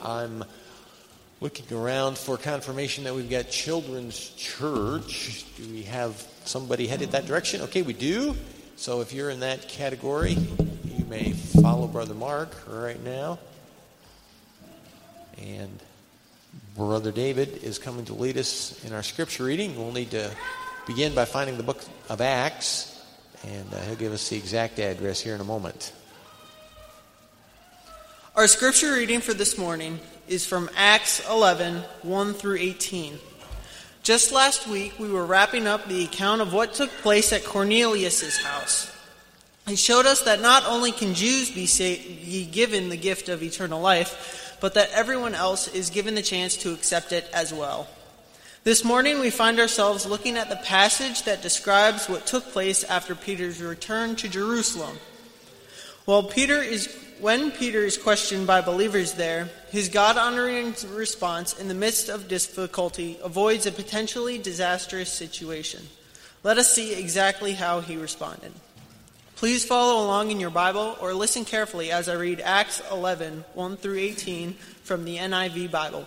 I'm looking around for confirmation that we've got Children's Church. Do we have somebody headed that direction? Okay, we do. So if you're in that category, you may follow Brother Mark right now. And Brother David is coming to lead us in our scripture reading. We'll need to begin by finding the book of Acts, and he'll give us the exact address here in a moment. Our scripture reading for this morning is from Acts 11, 1 through 18. Just last week, we were wrapping up the account of what took place at Cornelius' house. It showed us that not only can Jews be given the gift of eternal life, but that everyone else is given the chance to accept it as well. This morning, we find ourselves looking at the passage that describes what took place after Peter's return to Jerusalem. When Peter is questioned by believers there, his God-honoring response in the midst of difficulty avoids a potentially disastrous situation. Let us see exactly how he responded. Please follow along in your Bible or listen carefully as I read Acts 11, 1 through 18 from the NIV Bible.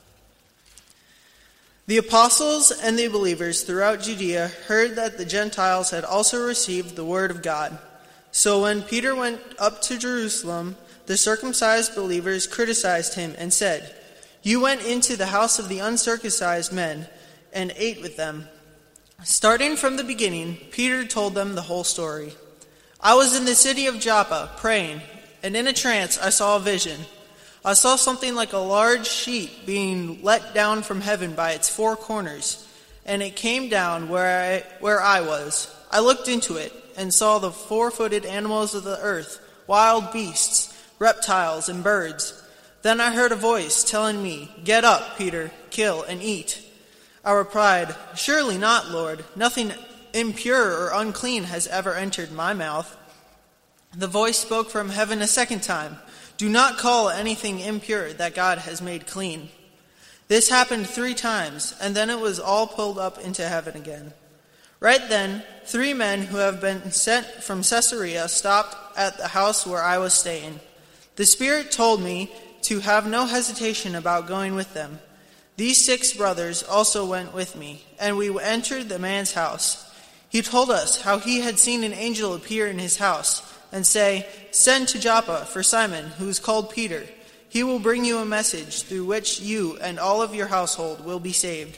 The apostles and the believers throughout Judea heard that the Gentiles had also received the word of God. So when Peter went up to Jerusalem, the circumcised believers criticized him and said, "You went into the house of the uncircumcised men and ate with them." Starting from the beginning, Peter told them the whole story. "I was in the city of Joppa praying, and in a trance I saw a vision. I saw something like a large sheet being let down from heaven by its four corners, and it came down where I was. I looked into it and saw the four-footed animals of the earth, wild beasts, reptiles, and birds. Then I heard a voice telling me, 'Get up, Peter, kill and eat.' I replied, 'Surely not, Lord. Nothing impure or unclean has ever entered my mouth.' The voice spoke from heaven a second time, 'Do not call anything impure that God has made clean.' This happened 3 times, and then it was all pulled up into heaven again. Right then, 3 men who have been sent from Caesarea stopped at the house where I was staying. The Spirit told me to have no hesitation about going with them. These 6 brothers also went with me, and we entered the man's house. He told us how he had seen an angel appear in his house and say, 'Send to Joppa for Simon, who is called Peter. He will bring you a message through which you and all of your household will be saved.'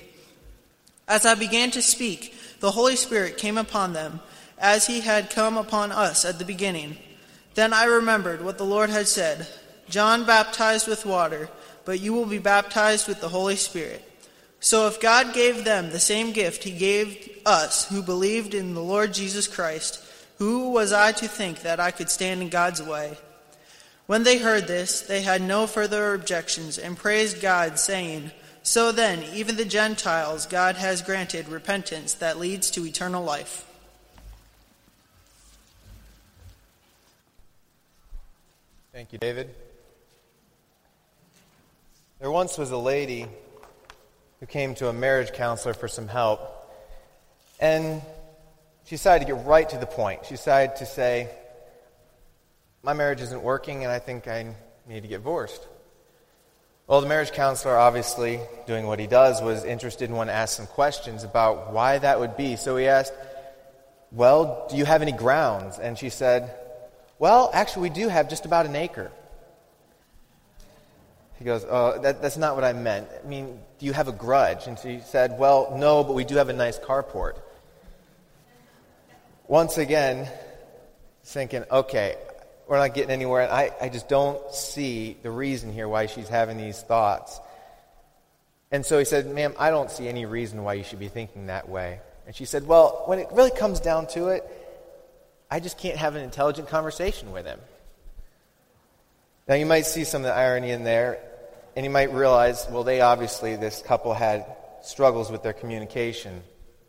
As I began to speak, the Holy Spirit came upon them, as he had come upon us at the beginning. Then I remembered what the Lord had said, 'John baptized with water, but you will be baptized with the Holy Spirit.' So if God gave them the same gift he gave us who believed in the Lord Jesus Christ, who was I to think that I could stand in God's way?" When they heard this, they had no further objections and praised God, saying, "So then, even the Gentiles God has granted repentance that leads to eternal life." Thank you, David. There once was a lady who came to a marriage counselor for some help, and she decided to get right to the point. She decided to say, "My marriage isn't working, and I think I need to get divorced." Well, the marriage counselor, obviously doing what he does, was interested and wanted to ask some questions about why that would be. So he asked, "Well, do you have any grounds?" And she said, "Well, actually, we do have just about an acre." He goes, "Oh, that's not what I meant. I mean, do you have a grudge?" And she said, "Well, no, but we do have a nice carport." Once again, thinking, okay, we're not getting anywhere, and I just don't see the reason here why she's having these thoughts. And so he said, "Ma'am, I don't see any reason why you should be thinking that way." And she said, "Well, when it really comes down to it, I just can't have an intelligent conversation with him." Now, you might see some of the irony in there, and you might realize, well, this couple had struggles with their communication.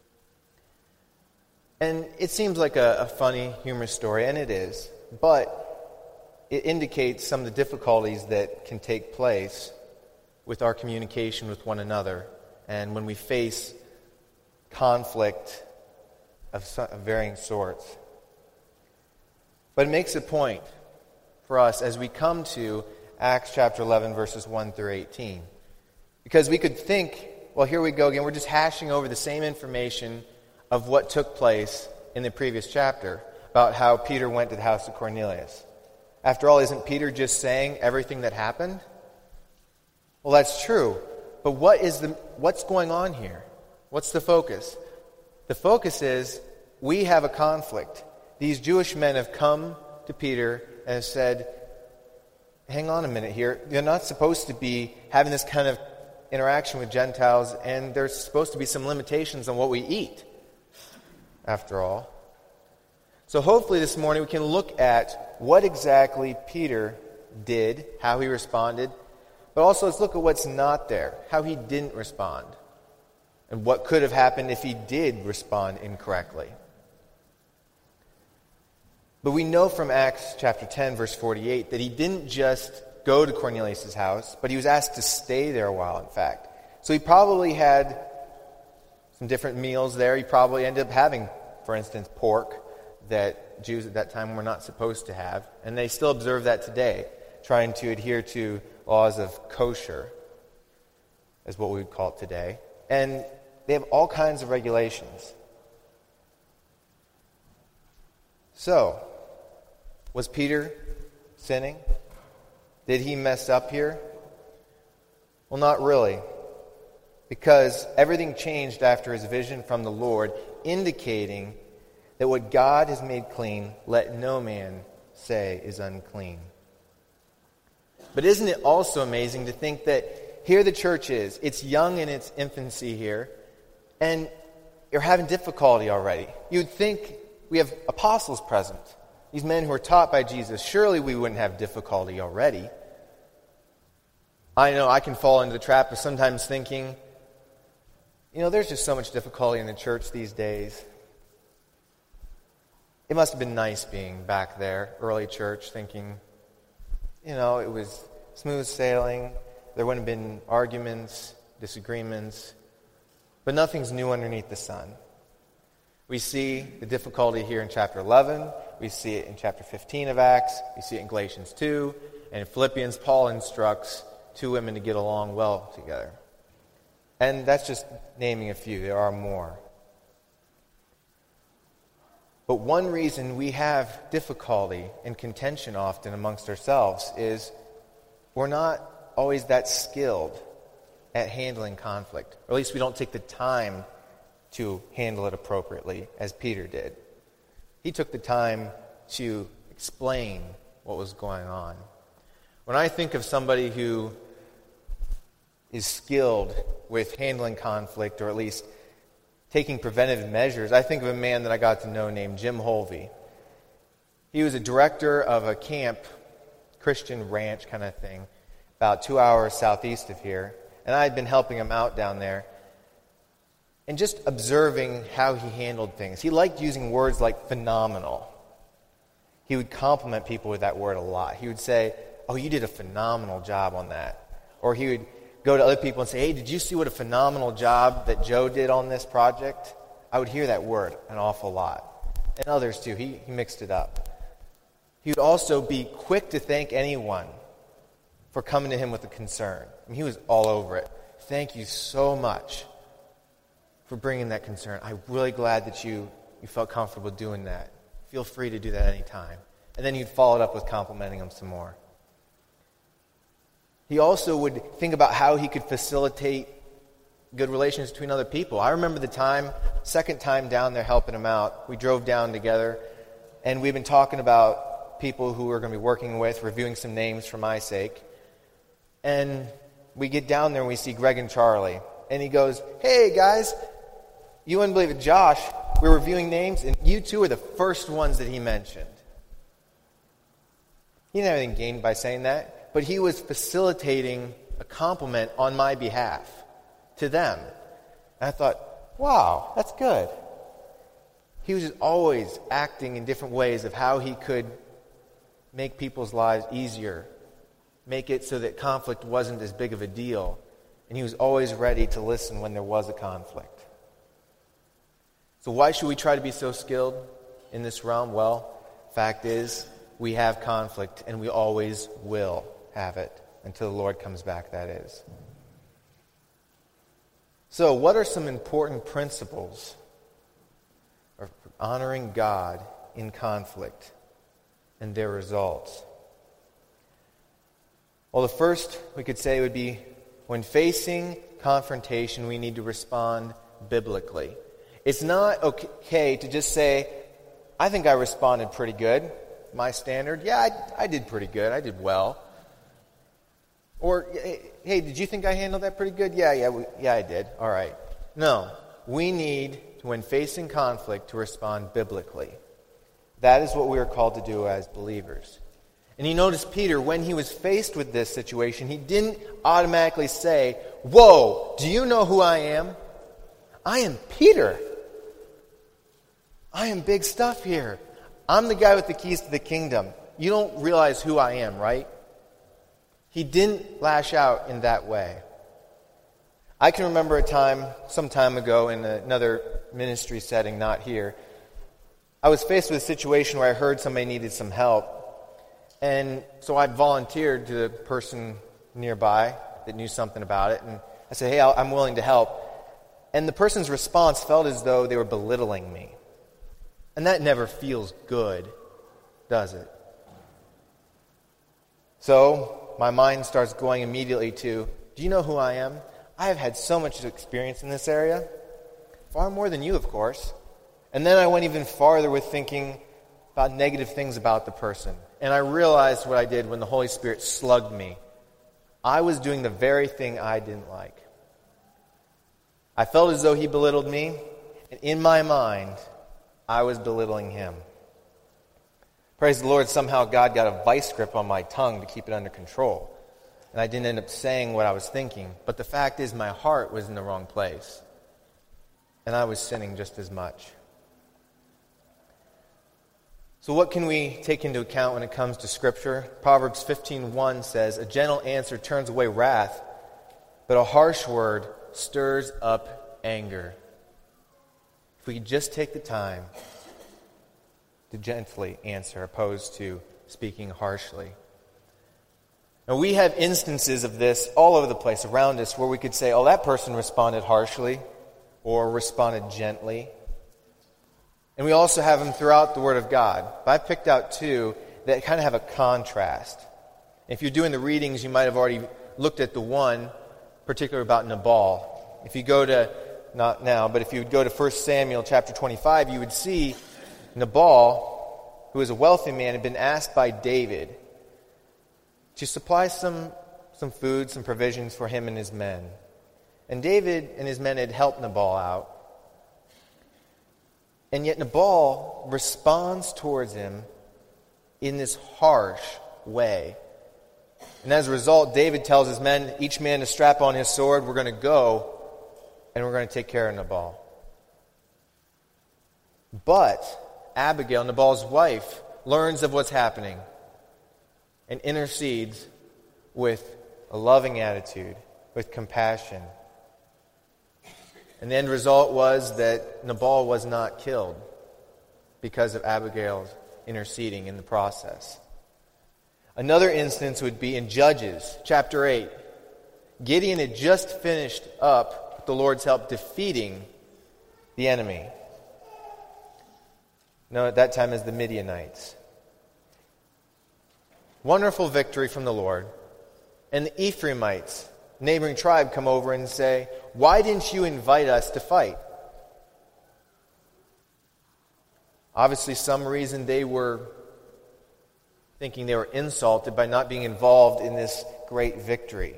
And it seems like a funny, humorous story, and it is, but it indicates some of the difficulties that can take place with our communication with one another, and when we face conflict of varying sorts. But it makes a point for us as we come to Acts chapter 11, verses 1 through 18. Because we could think, well, here we go again. We're just hashing over the same information of what took place in the previous chapter about how Peter went to the house of Cornelius. After all, isn't Peter just saying everything that happened? Well, that's true. But what's going on here? What's the focus? The focus is we have a conflict. These Jewish men have come to Peter and have said, hang on a minute here. You're not supposed to be having this kind of interaction with Gentiles, and there's supposed to be some limitations on what we eat, after all. So hopefully this morning we can look at what exactly Peter did, how he responded, but also let's look at what's not there, how he didn't respond, and what could have happened if he did respond incorrectly. But we know from Acts chapter 10, verse 48, that he didn't just go to Cornelius' house, but he was asked to stay there a while, in fact. So he probably had some different meals there. He probably ended up having, for instance, pork that Jews at that time were not supposed to have. And they still observe that today, trying to adhere to laws of kosher, is what we would call it today. And they have all kinds of regulations. So, was Peter sinning? Did he mess up here? Well, not really. Because everything changed after his vision from the Lord, indicating that what God has made clean, let no man say is unclean. But isn't it also amazing to think that here the church is, it's young in its infancy here, and you're having difficulty already. You'd think we have apostles present, these men who are taught by Jesus. Surely we wouldn't have difficulty already. I know I can fall into the trap of sometimes thinking, there's just so much difficulty in the church these days. It must have been nice being back there, early church, thinking, it was smooth sailing. There wouldn't have been arguments, disagreements, but nothing's new underneath the sun. We see the difficulty here in chapter 11. We see it in chapter 15 of Acts. We see it in Galatians 2. And in Philippians, Paul instructs two women to get along well together. And that's just naming a few. There are more. But one reason we have difficulty and contention often amongst ourselves is we're not always that skilled at handling conflict. Or at least we don't take the time to handle it appropriately, as Peter did. He took the time to explain what was going on. When I think of somebody who is skilled with handling conflict, or at least taking preventative measures, I think of a man that I got to know named Jim Holvey. He was a director of a camp, Christian ranch kind of thing, about 2 hours southeast of here, and I had been helping him out down there. And just observing how he handled things. He liked using words like phenomenal. He would compliment people with that word a lot. He would say, "Oh, you did a phenomenal job on that." Or he would go to other people and say, "Hey, did you see what a phenomenal job that Joe did on this project?" I would hear that word an awful lot. And others too. He mixed it up. He would also be quick to thank anyone for coming to him with a concern. He was all over it. "Thank you so much for bringing that concern. I'm really glad that you felt comfortable doing that. Feel free to do that anytime." And then he'd follow it up with complimenting him some more. He also would think about how he could facilitate good relations between other people. I remember the second time down there helping him out, we drove down together, and we've been talking about people who we're going to be working with, reviewing some names for my sake. And we get down there and we see Greg and Charlie. And he goes, "Hey guys, you wouldn't believe it, Josh, we're reviewing names, and you two are the first ones that he mentioned." He didn't have anything gained by saying that, but he was facilitating a compliment on my behalf to them. And I thought, wow, that's good. He was just always acting in different ways of how he could make people's lives easier, make it so that conflict wasn't as big of a deal, and he was always ready to listen when there was a conflict. So why should we try to be so skilled in this realm? Well, fact is, we have conflict, and we always will. have it, until the Lord comes back, that is. So, what are some important principles of honoring God in conflict and their results? Well, the first we could say would be, when facing confrontation, we need to respond biblically. It's not okay to just say, I think I responded pretty good. My standard, yeah, I did pretty good. I did well. Or, hey, did you think I handled that pretty good? Yeah, I did. All right. No, we need, when facing conflict, to respond biblically. That is what we are called to do as believers. And you notice Peter, when he was faced with this situation, he didn't automatically say, whoa, do you know who I am? I am Peter. I am big stuff here. I'm the guy with the keys to the kingdom. You don't realize who I am, right? He didn't lash out in that way. I can remember a time, some time ago, in another ministry setting, not here. I was faced with a situation where I heard somebody needed some help. And so I volunteered to the person nearby that knew something about it. And I said, hey, I'm willing to help. And the person's response felt as though they were belittling me. And that never feels good, does it? So my mind starts going immediately to, do you know who I am? I have had so much experience in this area. Far more than you, of course. And then I went even farther with thinking about negative things about the person. And I realized what I did when the Holy Spirit slugged me. I was doing the very thing I didn't like. I felt as though he belittled me, and in my mind, I was belittling him. Praise the Lord, somehow God got a vice grip on my tongue to keep it under control. And I didn't end up saying what I was thinking. But the fact is, my heart was in the wrong place. And I was sinning just as much. So what can we take into account when it comes to Scripture? Proverbs 15:1 says, a gentle answer turns away wrath, but a harsh word stirs up anger. If we could just take the time to gently answer, opposed to speaking harshly. Now, we have instances of this all over the place around us where we could say, oh, that person responded harshly or responded gently. And we also have them throughout the Word of God. But I picked out two that kind of have a contrast. If you're doing the readings, you might have already looked at the one, particularly about Nabal. If you go to, not now, but if you would go to 1 Samuel chapter 25, you would see Nabal, who is a wealthy man, had been asked by David to supply some food, some provisions for him and his men. And David and his men had helped Nabal out. And yet Nabal responds towards him in this harsh way. And as a result, David tells his men, each man to strap on his sword. We're going to go, and we're going to take care of Nabal. But Abigail, Nabal's wife, learns of what's happening and intercedes with a loving attitude, with compassion. And the end result was that Nabal was not killed because of Abigail's interceding in the process. Another instance would be in Judges chapter 8. Gideon had just finished up, with the Lord's help, defeating the enemy. No, at that time as the Midianites. Wonderful victory from the Lord. And the Ephraimites, neighboring tribe, come over and say, why didn't you invite us to fight? Obviously, some reason they were thinking they were insulted by not being involved in this great victory.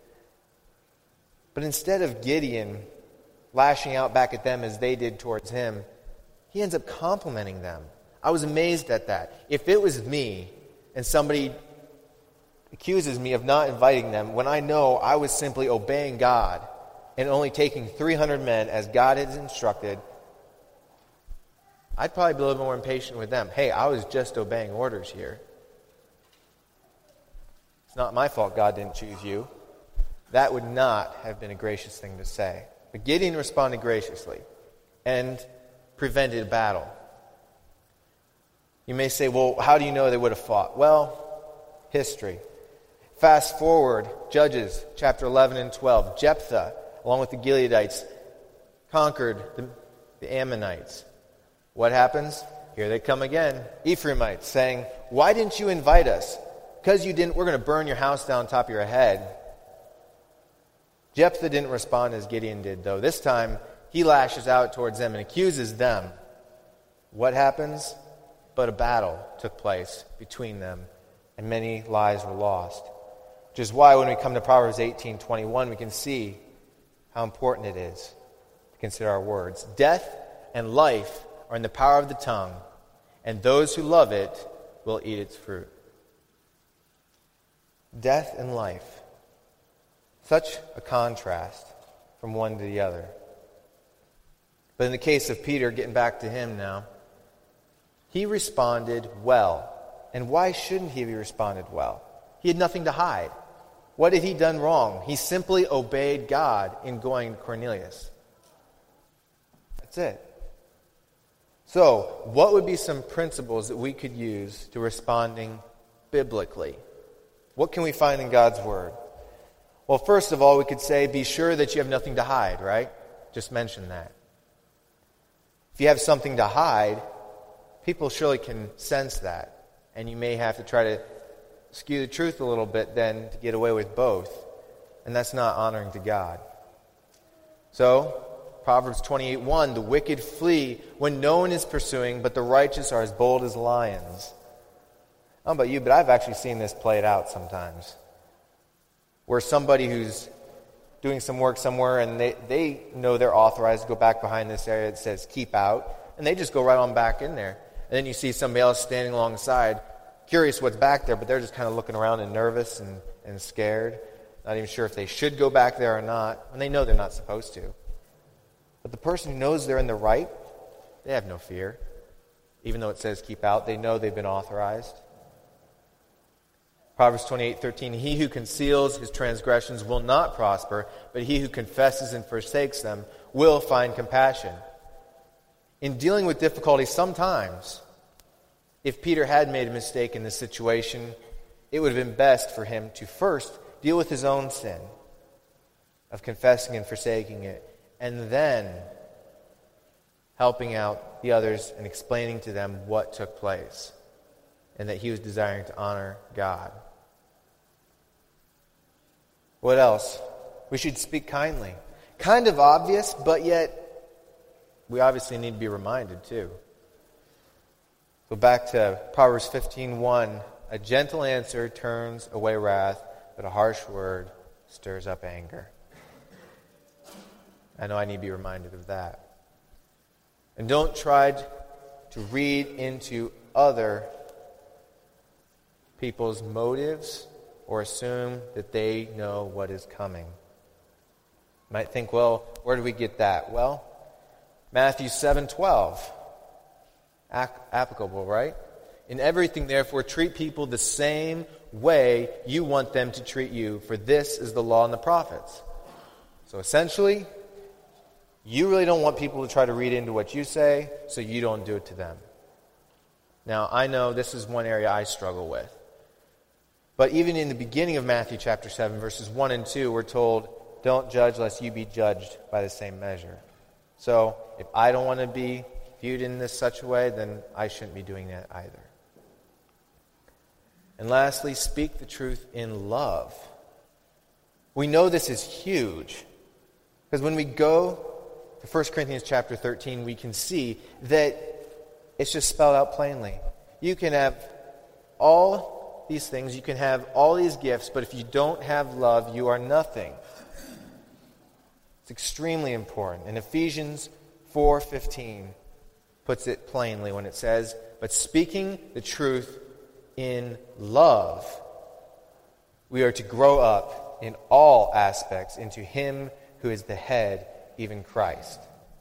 But instead of Gideon lashing out back at them as they did towards him, he ends up complimenting them. I was amazed at that. If it was me and somebody accuses me of not inviting them when I know I was simply obeying God and only taking 300 men as God had instructed, I'd probably be a little more impatient with them. Hey, I was just obeying orders here. It's not my fault God didn't choose you. That would not have been a gracious thing to say. But Gideon responded graciously and prevented a battle. You may say, well, how do you know they would have fought? Well, history. Fast forward, Judges chapter 11 and 12. Jephthah, along with the Gileadites, conquered the Ammonites. What happens? Here they come again, Ephraimites, saying, "Why didn't you invite us? Because you didn't, we're going to burn your house down on top of your head." Jephthah didn't respond as Gideon did, though. This time, he lashes out towards them and accuses them. What happens? But a battle took place between them, and many lives were lost. Which is why when we come to Proverbs 18:21, we can see how important it is to consider our words. Death and life are in the power of the tongue, and those who love it will eat its fruit. Death and life. Such a contrast from one to the other. But in the case of Peter, getting back to him now, he responded well. And why shouldn't he have responded well? He had nothing to hide. What had he done wrong? He simply obeyed God in going to Cornelius. That's it. So, what would be some principles that we could use to responding biblically? What can we find in God's Word? Well, first of all, we could say, be sure that you have nothing to hide, right? Just mention that. If you have something to hide, people surely can sense that. And you may have to try to skew the truth a little bit then to get away with both. And that's not honoring to God. So, Proverbs 28:1, the wicked flee when no one is pursuing, but the righteous are as bold as lions. I don't know about you, but I've actually seen this played out sometimes. Where somebody who's doing some work somewhere and they know they're authorized to go back behind this area that says keep out, and they just go right on back in there. And then you see somebody else standing alongside, curious what's back there, but they're just kind of looking around and nervous and scared, not even sure if they should go back there or not, and they know they're not supposed to. But the person who knows they're in the right, they have no fear. Even though it says keep out, they know they've been authorized. Proverbs 28:13, he who conceals his transgressions will not prosper, but he who confesses and forsakes them will find compassion. In dealing with difficulty, sometimes, if Peter had made a mistake in this situation, it would have been best for him to first deal with his own sin of confessing and forsaking it, and then helping out the others and explaining to them what took place and that he was desiring to honor God. What else? We should speak kindly. Kind of obvious, but yet we obviously need to be reminded too. Go back to Proverbs 15:1. A gentle answer turns away wrath, but a harsh word stirs up anger. I know I need to be reminded of that. And don't try to read into other people's motives or assume that they know what is coming. You might think, well, where do we get that? Well, Matthew 7:12. Applicable, right? In everything, therefore, treat people the same way you want them to treat you, for this is the law and the prophets. So essentially, you really don't want people to try to read into what you say, so you don't do it to them. Now, I know this is one area I struggle with. But even in the beginning of Matthew chapter 7, verses 1 and 2, we're told, don't judge lest you be judged by the same measure. So, if I don't want to be viewed in this such a way, then I shouldn't be doing that either. And lastly, speak the truth in love. We know this is huge, because when we go to 1 Corinthians chapter 13, we can see that it's just spelled out plainly. You can have all these things, you can have all these gifts, but if you don't have love, you are nothing. It's extremely important. And Ephesians 4:15 puts it plainly when it says, but speaking the truth in love, we are to grow up in all aspects into Him who is the head, even Christ.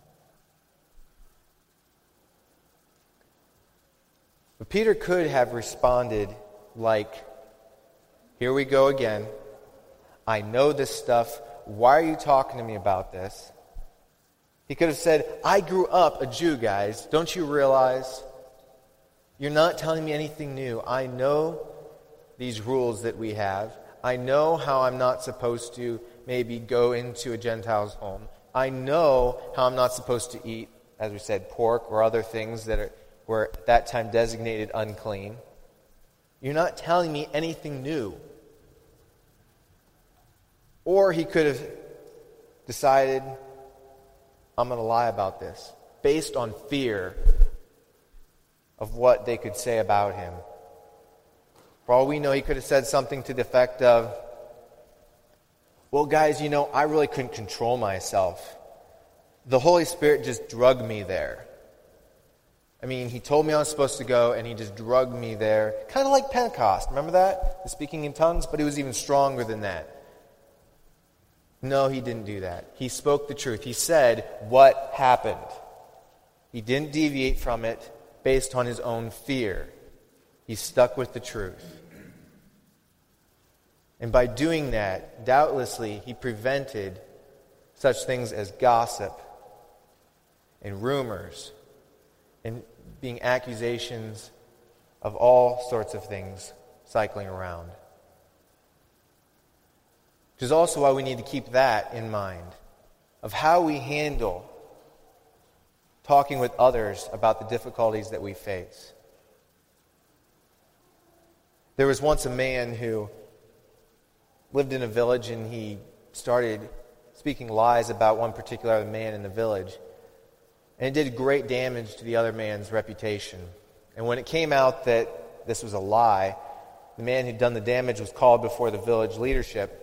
But Peter could have responded like, here we go again. I know this stuff. Why are you talking to me about this? He could have said, I grew up a Jew, guys. Don't you realize? You're not telling me anything new. I know these rules that we have. I know how I'm not supposed to maybe go into a Gentile's home. I know how I'm not supposed to eat, as we said, pork or other things that were at that time designated unclean. You're not telling me anything new. Or he could have decided, I'm going to lie about this, based on fear of what they could say about him. For all we know, he could have said something to the effect of, well, guys, I really couldn't control myself. The Holy Spirit just drugged me there. He told me I was supposed to go, and he just drugged me there. Kind of like Pentecost. Remember that? The speaking in tongues? But it was even stronger than that. No, he didn't do that. He spoke the truth. He said what happened. He didn't deviate from it based on his own fear. He stuck with the truth. And by doing that, doubtlessly, he prevented such things as gossip and rumors and being accusations of all sorts of things cycling around. Which is also why we need to keep that in mind, of how we handle talking with others about the difficulties that we face. There was once a man who lived in a village, and he started speaking lies about one particular man in the village. And it did great damage to the other man's reputation. And when it came out that this was a lie, the man who'd done the damage was called before the village leadership,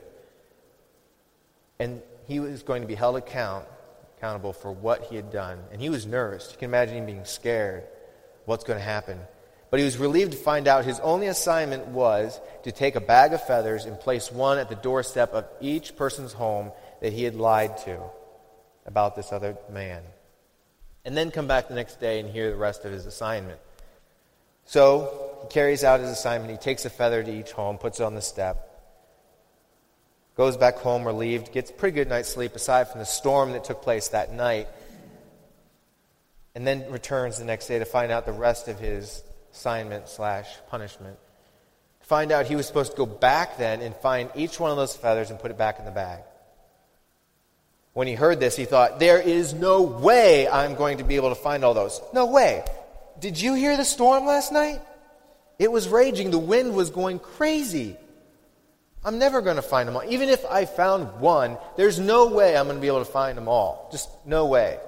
and he was going to be held accountable for what he had done. And he was nervous. You can imagine him being scared. What's going to happen? But he was relieved to find out his only assignment was to take a bag of feathers and place one at the doorstep of each person's home that he had lied to about this other man. And then come back the next day and hear the rest of his assignment. So he carries out his assignment. He takes a feather to each home, puts it on the step, goes back home relieved, gets a pretty good night's sleep aside from the storm that took place that night, and then returns the next day to find out the rest of his assignment/punishment. Find out he was supposed to go back then and find each one of those feathers and put it back in the bag. When he heard this, he thought, there is no way I'm going to be able to find all those. No way. Did you hear the storm last night? It was raging. The wind was going crazy. I'm never going to find them all. Even if I found one, there's no way I'm going to be able to find them all. Just no way.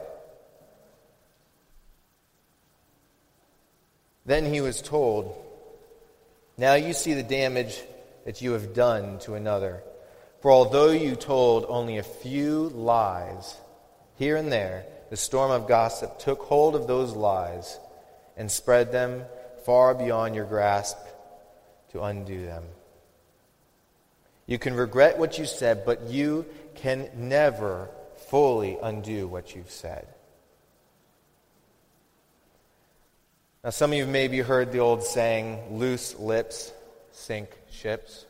Then he was told, now you see the damage that you have done to another. For although you told only a few lies, here and there, the storm of gossip took hold of those lies and spread them far beyond your grasp to undo them. You can regret what you said, but you can never fully undo what you've said. Now, some of you maybe heard the old saying, loose lips sink ships.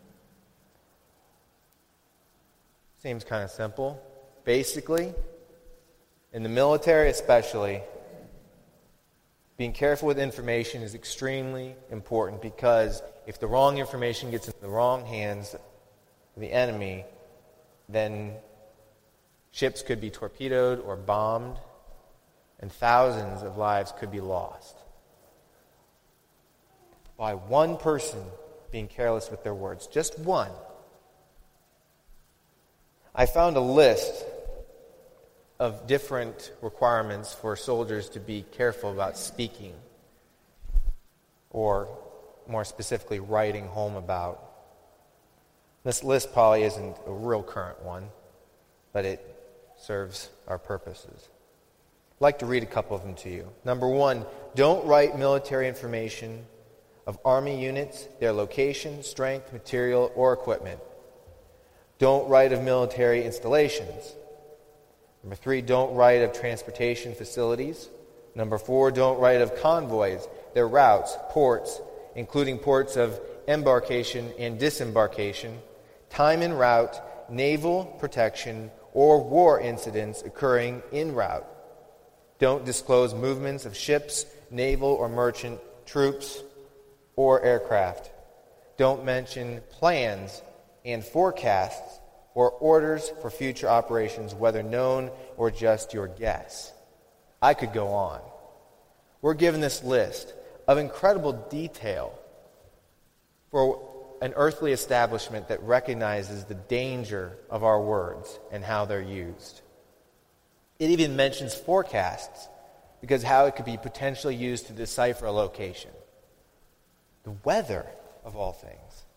Seems kind of simple. Basically, in the military especially, being careful with information is extremely important, because if the wrong information gets into the wrong hands of the enemy, then ships could be torpedoed or bombed, and thousands of lives could be lost by one person being careless with their words. Just one. I found a list of different requirements for soldiers to be careful about speaking, or more specifically, writing home about. This list probably isn't a real current one, but it serves our purposes. I'd like to read a couple of them to you. Number 1, don't write military information of Army units, their location, strength, material, or equipment. Don't write of military installations. Number 3, don't write of transportation facilities. Number 4, don't write of convoys, their routes, ports, including ports of embarkation and disembarkation, time en route, naval protection, or war incidents occurring en route. Don't disclose movements of ships, naval or merchant troops, or aircraft. Don't mention plans and forecasts or orders for future operations, whether known or just your guess. I could go on. We're given this list of incredible detail for an earthly establishment that recognizes the danger of our words and how they're used. It even mentions forecasts, because how it could be potentially used to decipher a location. The weather, of all things.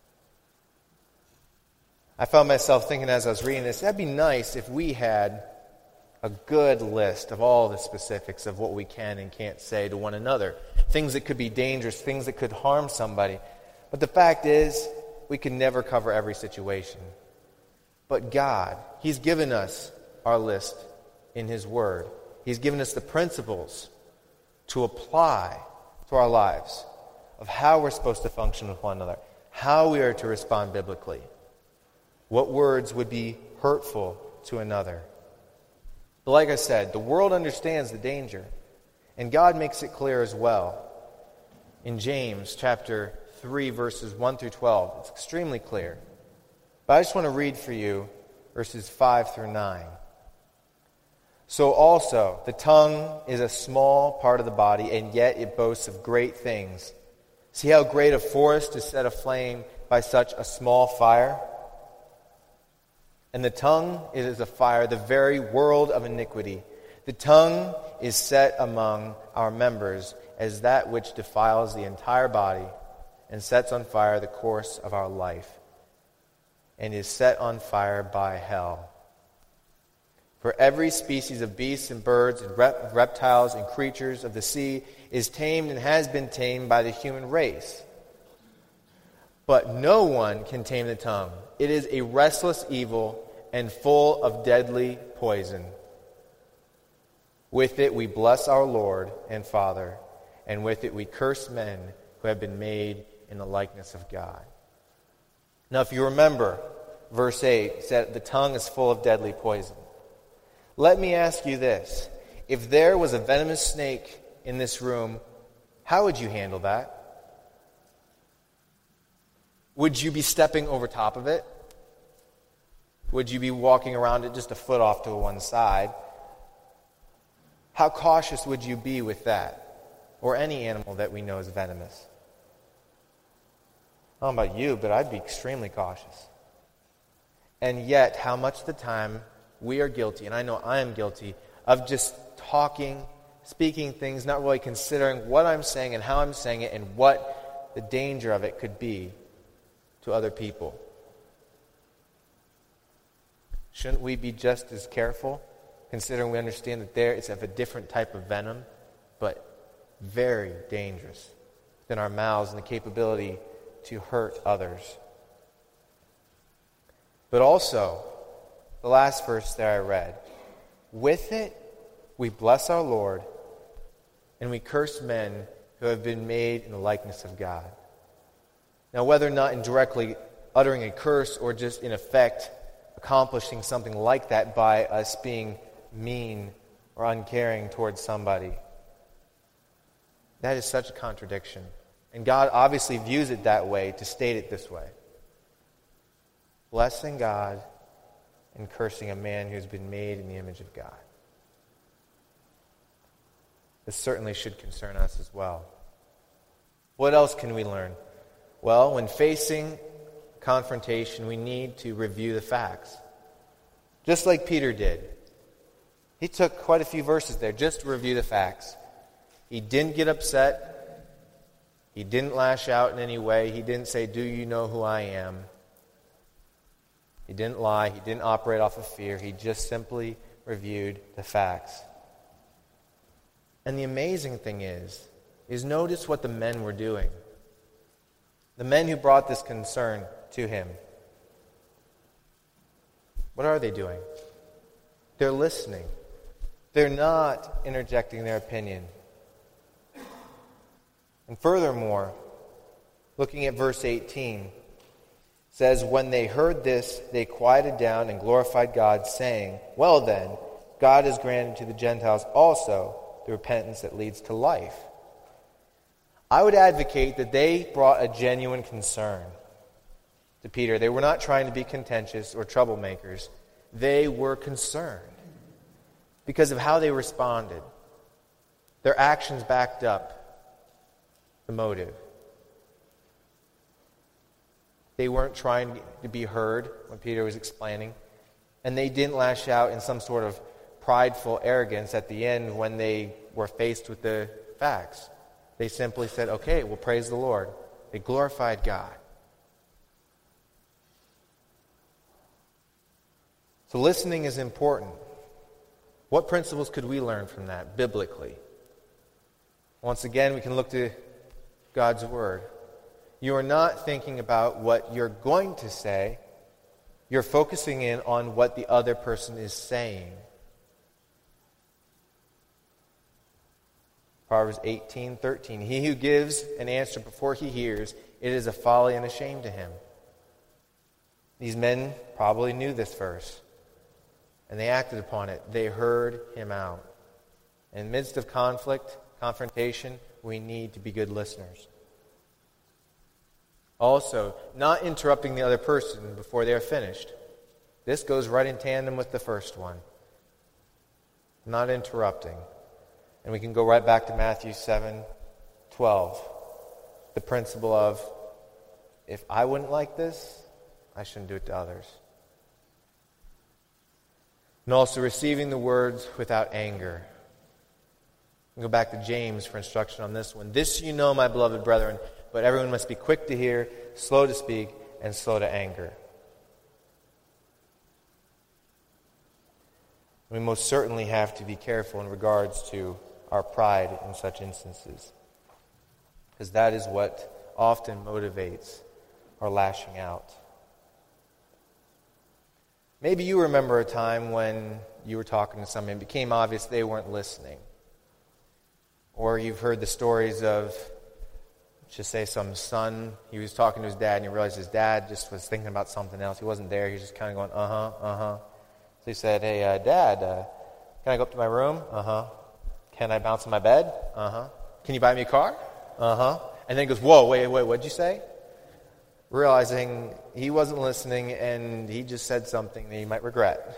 I found myself thinking as I was reading this, that'd be nice if we had a good list of all the specifics of what we can and can't say to one another. Things that could be dangerous, things that could harm somebody. But the fact is, we can never cover every situation. But God, He's given us our list in His Word. He's given us the principles to apply to our lives of how we're supposed to function with one another, how we are to respond biblically, what words would be hurtful to another. But like I said, the world understands the danger, and God makes it clear as well. In James chapter 3, verses 1 through 12, it's extremely clear. But I just want to read for you verses 5 through 9. So also, the tongue is a small part of the body, and yet it boasts of great things. See how great a forest is set aflame by such a small fire? And the tongue is a fire, the very world of iniquity. The tongue is set among our members as that which defiles the entire body and sets on fire the course of our life, and is set on fire by hell. For every species of beasts and birds and reptiles and creatures of the sea is tamed and has been tamed by the human race. But no one can tame the tongue. It is a restless evil and full of deadly poison. With it we bless our Lord and Father, and with it we curse men who have been made in the likeness of God. Now if you remember, verse 8 said the tongue is full of deadly poison. Let me ask you this. If there was a venomous snake in this room, how would you handle that? Would you be stepping over top of it? Would you be walking around it just a foot off to one side? How cautious would you be with that? Or any animal that we know is venomous? I don't know about you, but I'd be extremely cautious. And yet, how much of the time we are guilty, and I know I am guilty, of just talking, speaking things, not really considering what I'm saying and how I'm saying it and what the danger of it could be to other people. Shouldn't we be just as careful, considering we understand that there is of a different type of venom, but very dangerous than our mouths and the capability to hurt others? But also, the last verse that I read, with it we bless our Lord, and we curse men who have been made in the likeness of God. Now, whether or not indirectly uttering a curse or just in effect accomplishing something like that by us being mean or uncaring towards somebody, that is such a contradiction. And God obviously views it that way to state it this way. Blessing God and cursing a man who's been made in the image of God. This certainly should concern us as well. What else can we learn? Well, when facing confrontation, we need to review the facts. Just like Peter did. He took quite a few verses there just to review the facts. He didn't get upset. He didn't lash out in any way. He didn't say, "Do you know who I am?" He didn't lie. He didn't operate off of fear. He just simply reviewed the facts. And the amazing thing is notice what the men were doing. The men who brought this concern to him. What are they doing? They're listening. They're not interjecting their opinion. And furthermore, looking at verse 18, says, when they heard this, they quieted down and glorified God, saying, well then, God has granted to the Gentiles also the repentance that leads to life. I would advocate that they brought a genuine concern to Peter. They were not trying to be contentious or troublemakers. They were concerned because of how they responded. Their actions backed up the motive. They weren't trying to be heard when Peter was explaining, and they didn't lash out in some sort of prideful arrogance at the end when they were faced with the facts. They simply said, okay, well, praise the Lord. They glorified God. So listening is important. What principles could we learn from that biblically? Once again, we can look to God's Word. You are not thinking about what you're going to say. You're focusing in on what the other person is saying. Proverbs 18:13. He who gives an answer before he hears, it is a folly and a shame to him. These men probably knew this verse, and they acted upon it. They heard him out. In the midst of conflict, confrontation, we need to be good listeners. Also, not interrupting the other person before they are finished. This goes right in tandem with the first one. Not interrupting. And we can go right back to Matthew 7:12. The principle of, if I wouldn't like this, I shouldn't do it to others. And also receiving the words without anger. We go back to James for instruction on this one. This you know, my beloved brethren, but everyone must be quick to hear, slow to speak, and slow to anger. We most certainly have to be careful in regards to our pride in such instances, because that is what often motivates our lashing out. Maybe you remember a time when you were talking to someone and it became obvious they weren't listening. Or you've heard the stories of, let's just say, some son, he was talking to his dad and he realized his dad just was thinking about something else. He wasn't there. He was just kind of going, So he said, hey, Dad, can I go up to my room? Can I bounce on my bed? Can you buy me a car? And then he goes, whoa, wait, what'd you say? Realizing he wasn't listening and he just said something that he might regret.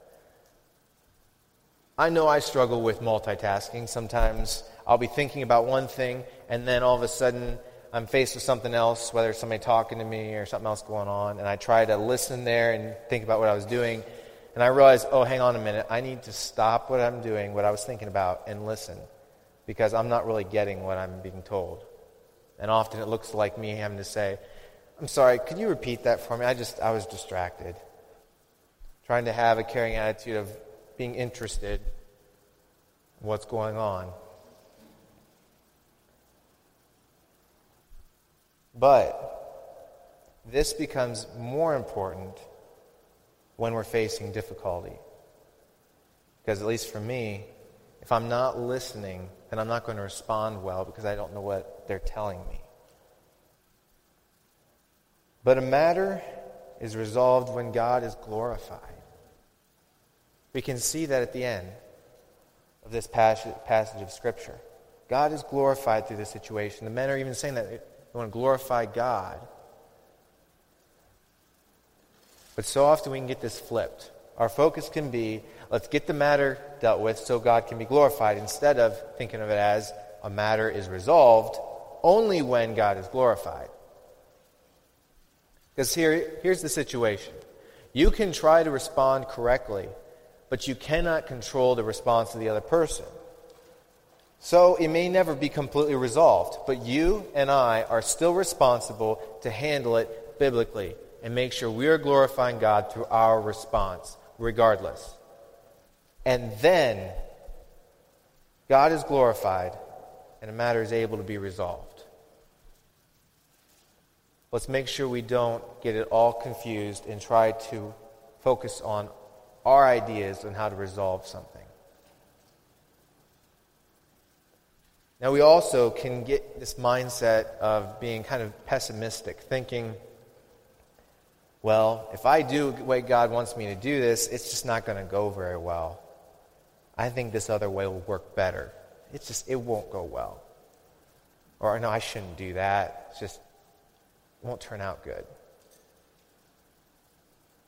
I know I struggle with multitasking. Sometimes I'll be thinking about one thing and then all of a sudden I'm faced with something else, whether it's somebody talking to me or something else going on, and I try to listen there and think about what I was doing, and I realize, oh, hang on a minute, I need to stop what I'm doing, what I was thinking about, and listen, because I'm not really getting what I'm being told. And often it looks like me having to say, I'm sorry, could you repeat that for me? I was distracted. Trying to have a caring attitude of being interested in what's going on. But this becomes more important when we're facing difficulty. Because at least for me, if I'm not listening, then I'm not going to respond well because I don't know what they're telling me. But a matter is resolved when God is glorified. We can see that at the end of this passage of Scripture. God is glorified through this situation. The men are even saying that they want to glorify God. But so often we can get this flipped. Our focus can be, let's get the matter dealt with so God can be glorified, instead of thinking of it as a matter is resolved only when God is glorified. Because here's the situation. You can try to respond correctly, but you cannot control the response of the other person. So it may never be completely resolved, but you and I are still responsible to handle it biblically and make sure we are glorifying God through our response, regardless. And then God is glorified and a matter is able to be resolved. Let's make sure we don't get it all confused and try to focus on our ideas on how to resolve something. Now, we also can get this mindset of being kind of pessimistic, thinking, well, if I do the way God wants me to do this, it's just not going to go very well. I think this other way will work better. It won't go well. Or, no, I shouldn't do that. It won't turn out good.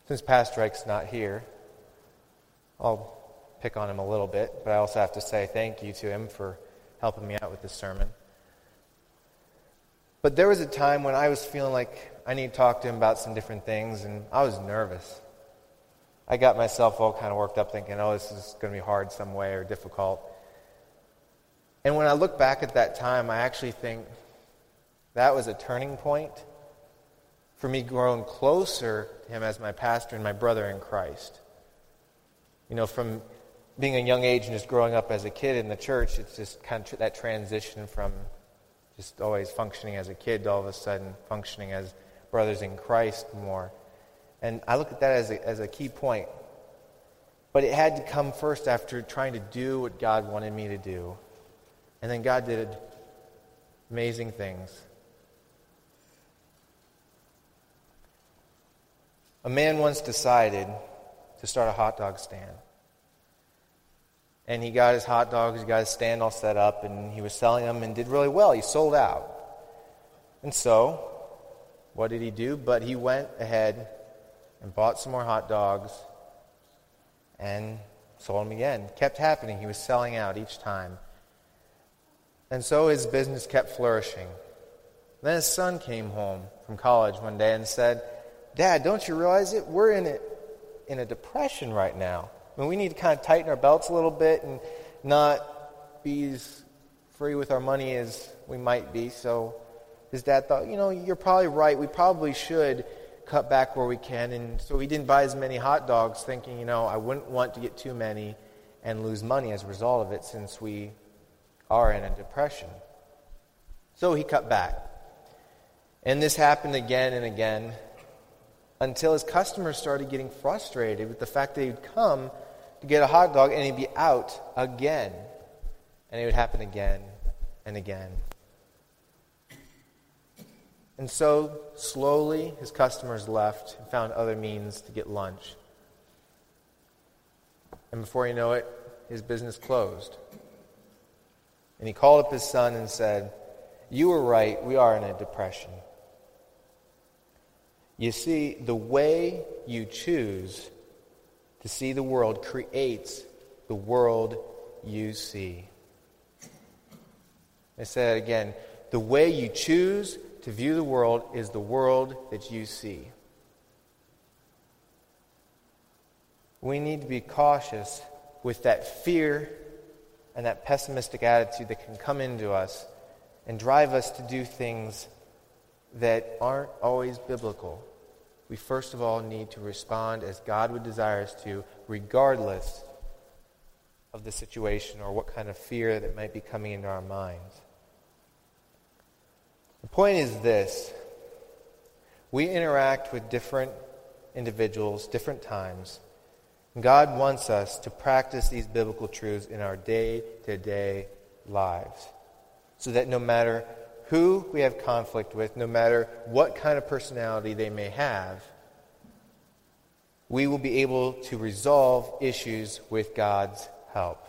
Since Pastor Ike's not here, I'll pick on him a little bit, but I also have to say thank you to him for helping me out with this sermon. But there was a time when I was feeling like I need to talk to him about some different things, and I was nervous. I got myself all kind of worked up thinking, oh, this is going to be hard some way or difficult. And when I look back at that time, I actually think that was a turning point for me growing closer to him as my pastor and my brother in Christ. You know, from being a young age and just growing up as a kid in the church, it's just kind of that transition from just always functioning as a kid to all of a sudden functioning as brothers in Christ more. And I look at that as a key point. But it had to come first after trying to do what God wanted me to do. And then God did amazing things. A man once decided to start a hot dog stand. And he got his hot dogs, he got his stand all set up, and he was selling them and did really well. He sold out. And so, what did he do? But he went ahead and bought some more hot dogs and sold them again. It kept happening. He was selling out each time. And so his business kept flourishing. Then his son came home from college one day and said, Dad, don't you realize it? We're in a depression right now. I mean, we need to kind of tighten our belts a little bit and not be as free with our money as we might be. So his dad thought, you're probably right. We probably should cut back where we can. And so he didn't buy as many hot dogs, thinking, I wouldn't want to get too many and lose money as a result of it, since we are in a depression. So he cut back. And this happened again and again, until his customers started getting frustrated with the fact that he'd come to get a hot dog and he'd be out again. And it would happen again and again. And so, slowly, his customers left and found other means to get lunch. And before you know it, his business closed. And he called up his son and said, "You were right, we are in a depression. You see, the way you choose to see the world creates the world you see." I say it again. The way you choose to view the world is the world that you see. We need to be cautious with that fear and that pessimistic attitude that can come into us and drive us to do things that aren't always biblical. We first of all need to respond as God would desire us to, regardless of the situation or what kind of fear that might be coming into our minds. The point is this: we interact with different individuals, different times. God wants us to practice these biblical truths in our day-to-day lives, so that no matter who we have conflict with, no matter what kind of personality they may have, we will be able to resolve issues with God's help.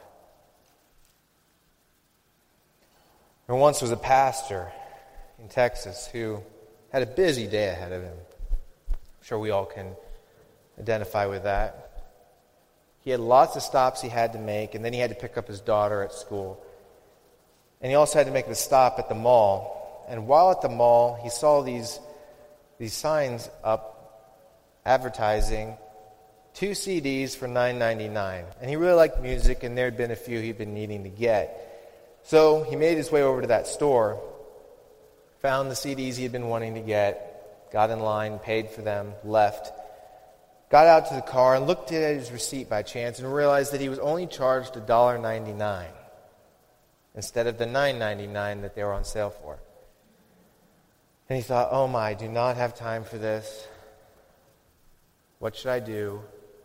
There once was a pastor in Texas who had a busy day ahead of him. I'm sure we all can identify with that. He had lots of stops he had to make, and then he had to pick up his daughter at school. And he also had to make a stop at the mall. And while at the mall, he saw these signs up advertising 2 CDs for $9.99. And he really liked music, and there had been a few he'd been needing to get. So he made his way over to that store, found the CDs he had been wanting to get, got in line, paid for them, left, got out to the car and looked at his receipt by chance and realized that he was only charged $1.99 instead of the $9.99 that they were on sale for. And he thought, oh my, I do not have time for this. What should I do?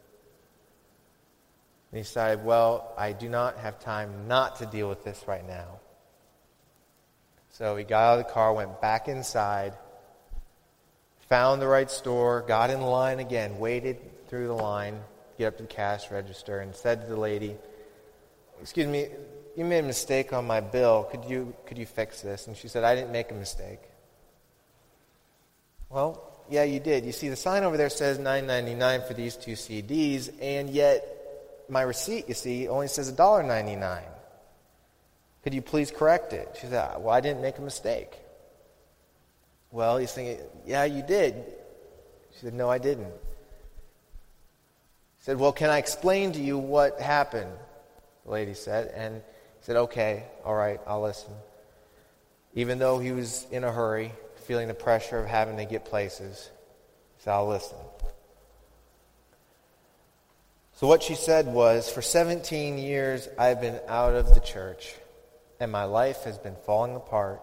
And he decided, well, I do not have time not to deal with this right now. So he got out of the car, went back inside, found the right store, got in line again, waited through the line, get up to the cash register, and said to the lady, "Excuse me, you made a mistake on my bill. Could you fix this?" And she said, "I didn't make a mistake." Well, yeah, you did. You see, the sign over there says $9.99 for these 2 CDs, and yet my receipt, you see, only says $1.99. Could you please correct it? She said, well, I didn't make a mistake. Well, he's thinking, yeah, you did. She said, no, I didn't. He said, well, can I explain to you what happened? The lady said, and he said, okay, all right, I'll listen. Even though he was in a hurry, feeling the pressure of having to get places, he said, I'll listen. So what she said was, for 17 years, I've been out of the church, and my life has been falling apart.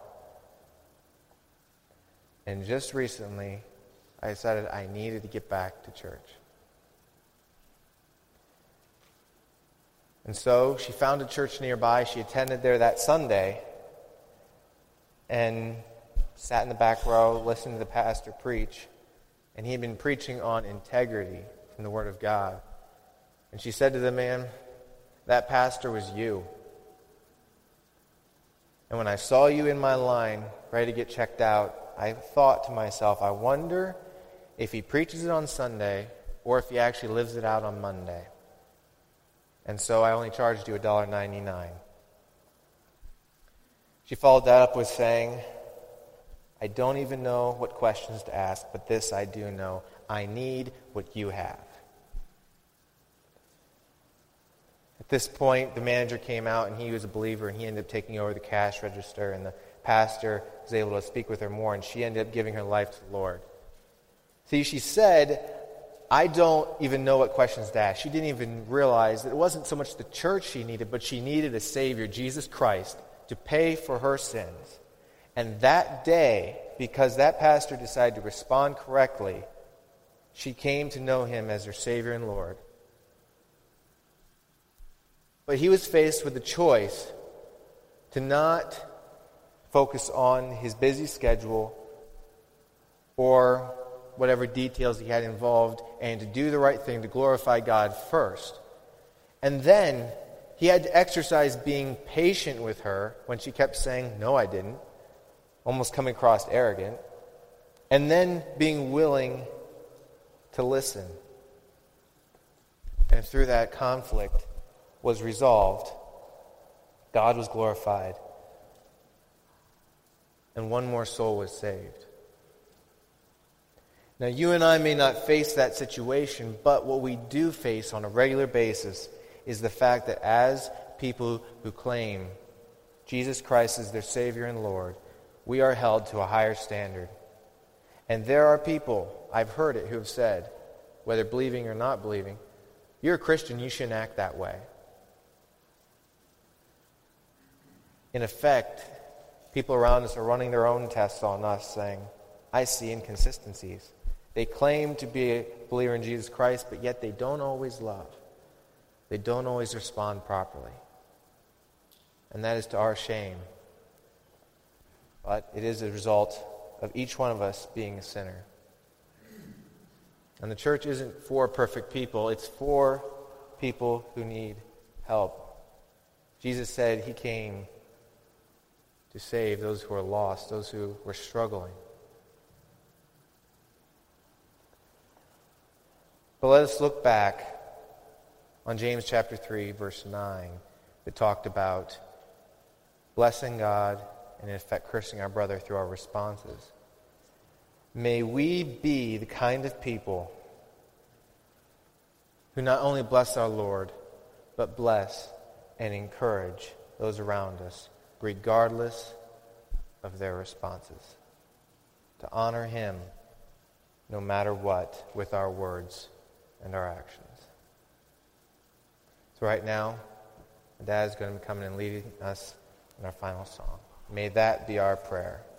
And just recently, I decided I needed to get back to church. And so she found a church nearby. She attended there that Sunday and sat in the back row, listened to the pastor preach. And he had been preaching on integrity from the Word of God. And she said to the man, that pastor was you. And when I saw you in my line, ready to get checked out, I thought to myself, I wonder if he preaches it on Sunday or if he actually lives it out on Monday. And so I only charged you $1.99. She followed that up with saying, I don't even know what questions to ask, but this I do know. I need what you have. At this point, the manager came out, and he was a believer, and he ended up taking over the cash register, and the pastor was able to speak with her more, and she ended up giving her life to the Lord. See, she said, I don't even know what questions to ask. She didn't even realize that it wasn't so much the church she needed, but she needed a Savior, Jesus Christ, to pay for her sins. And that day, because that pastor decided to respond correctly, she came to know him as her Savior and Lord. But he was faced with the choice to not focus on his busy schedule or whatever details he had involved, and to do the right thing, to glorify God first. And then he had to exercise being patient with her when she kept saying, no, I didn't, almost coming across arrogant, and then being willing to listen. And through that conflict was resolved. God was glorified. And one more soul was saved. Now, you and I may not face that situation, but what we do face on a regular basis is the fact that as people who claim Jesus Christ as their Savior and Lord, we are held to a higher standard. And there are people, I've heard it, who have said, whether believing or not believing, you're a Christian, you shouldn't act that way. In effect, people around us are running their own tests on us, saying, I see inconsistencies. They claim to be a believer in Jesus Christ, but yet they don't always love. They don't always respond properly. And that is to our shame. But it is a result of each one of us being a sinner. And the church isn't for perfect people. It's for people who need help. Jesus said he came to save those who are lost, those who were struggling. But let us look back on James chapter 3, verse 9, that talked about blessing God and in effect cursing our brother through our responses. May we be the kind of people who not only bless our Lord, but bless and encourage those around us, regardless of their responses. To honor him no matter what with our words and our actions. So right now, Dad is going to be coming and leading us in our final song. May that be our prayer.